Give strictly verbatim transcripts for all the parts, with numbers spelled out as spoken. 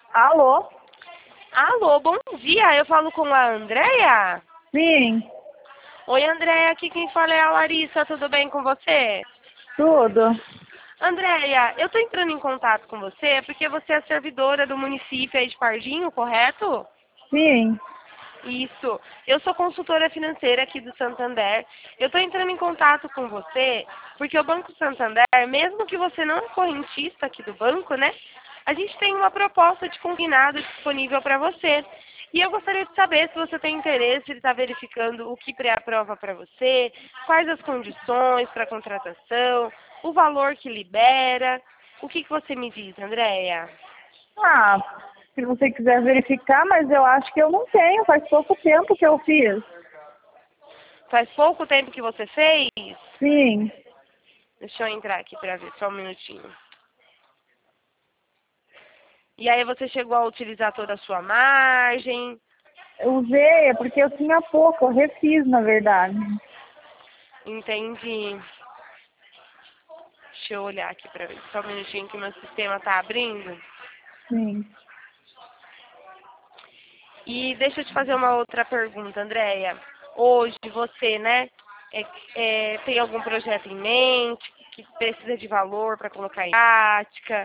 Alô? Alô, bom dia. Eu falo com a Andréia? Sim, Oi, Andréia. Aqui quem fala é a Larissa. Tudo bem com você? tudo. Andréia, eu tô entrando em contato com você porque você é servidora do município aí de Pardinho, correto? Sim. Isso. Eu sou consultora financeira aqui do Santander. Eu estou entrando em contato com você porque o Banco Santander, mesmo que você não é correntista aqui do banco, né? A gente tem uma proposta de consignado disponível para você. E eu gostaria de saber se você tem interesse, ele está verificando o que pré-aprova para você, quais as condições para a contratação, o valor que libera. O que, que você me diz, Andréia? Ah, se você quiser verificar, mas eu acho que eu não tenho, faz pouco tempo que eu fiz. Faz pouco tempo que você fez? Sim. Deixa eu entrar aqui para ver, só um minutinho. E aí você chegou a utilizar toda a sua margem? Eu usei, é porque eu tinha pouco, eu refiz, na verdade. Entendi. Deixa eu olhar aqui para ver, só um minutinho que meu sistema está abrindo. Sim. E deixa eu te fazer uma outra pergunta, Andréia. Hoje você, né, é, é, tem algum projeto em mente que precisa de valor para colocar em prática?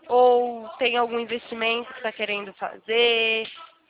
Ou tem algum investimento que está querendo fazer?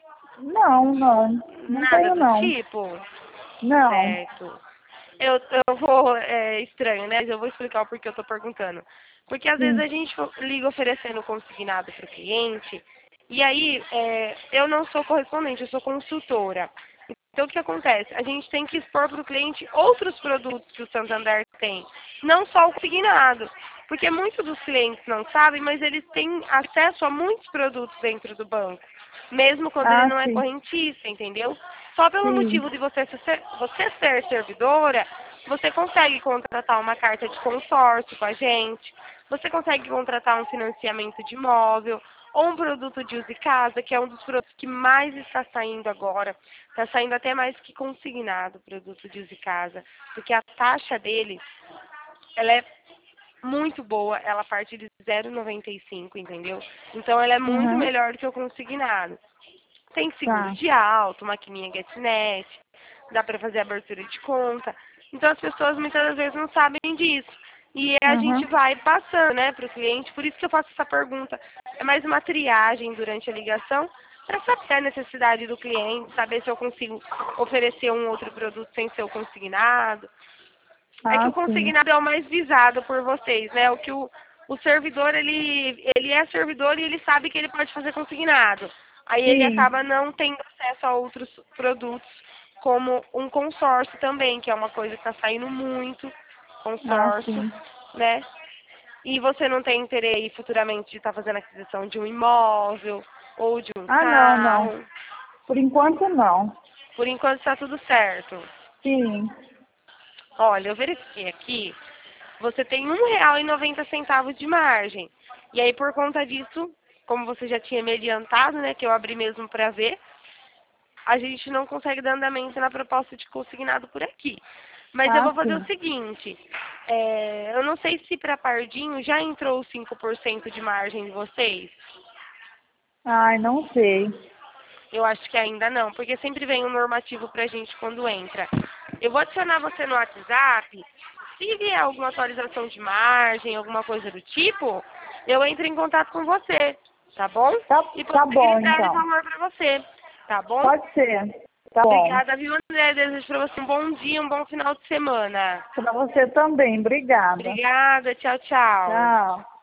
Não, não. Não Nada tenho, do não. tipo? Não. Certo. Eu, eu vou, é estranho, né? Mas eu vou explicar o porquê eu tô perguntando. Porque às vezes Sim. a gente liga oferecendo consignado para o cliente, e aí é, eu não sou correspondente, eu sou consultora. Então o que acontece? A gente tem que expor para o cliente outros produtos que o Santander tem, não só o consignado. Porque muitos dos clientes não sabem, mas eles têm acesso a muitos produtos dentro do banco, mesmo quando ele Ah, não é sim. correntista, entendeu? Só pelo Sim. motivo de você ser, você ser servidora, você consegue contratar uma carta de consórcio com a gente, você consegue contratar um financiamento de imóvel, ou um produto de uso e casa, que é um dos produtos que mais está saindo agora. Está saindo até mais que consignado, produto de uso e casa, porque a taxa dele, ela é muito boa, ela parte de zero vírgula noventa e cinco, entendeu? Então ela é muito Uhum. melhor do que o consignado. Tem seguro Tá. de auto, maquininha GetNet, dá para fazer abertura de conta. Então as pessoas muitas das vezes não sabem disso. E a gente Uhum. vai passando, né, para o cliente, por isso que eu faço essa pergunta. É mais uma triagem durante a ligação, para saber a necessidade do cliente, saber se eu consigo oferecer um outro produto sem ser o consignado. É que Ah, o sim. consignado é o mais visado por vocês, né? O que o, o servidor, ele, ele é servidor e ele sabe que ele pode fazer consignado. Aí ele Sim. acaba não tendo acesso a outros produtos, como um consórcio também, que é uma coisa que está saindo muito, Ah, consórcio, sim. né? E você não tem interesse futuramente de estar fazendo aquisição de um imóvel ou de um Ah, não, não. carro. Por enquanto, não. Por enquanto está tudo certo. Sim. Olha, eu verifiquei aqui, você tem um real e noventa centavos de margem. E aí, por conta disso, como você já tinha me adiantado, né, que eu abri mesmo para ver, a gente não consegue dar andamento na proposta de consignado por aqui. Mas eu Ah, vou fazer o sim. seguinte, é, eu não sei se para Pardinho já entrou os cinco por cento de margem de vocês. Ai, não sei. Eu acho que ainda não, porque sempre vem um normativo pra gente quando entra. Eu vou adicionar você no WhatsApp. Se vier alguma atualização de margem, alguma coisa do tipo, eu entro em contato com você, tá bom? Tá, E tá você bom, libere então. valor pra você, tá bom? Pode ser. Tá bom. Obrigada, viu, André? Desejo pra você um bom dia, um bom final de semana. Para você também. Obrigada. Obrigada, tchau, tchau. Tchau.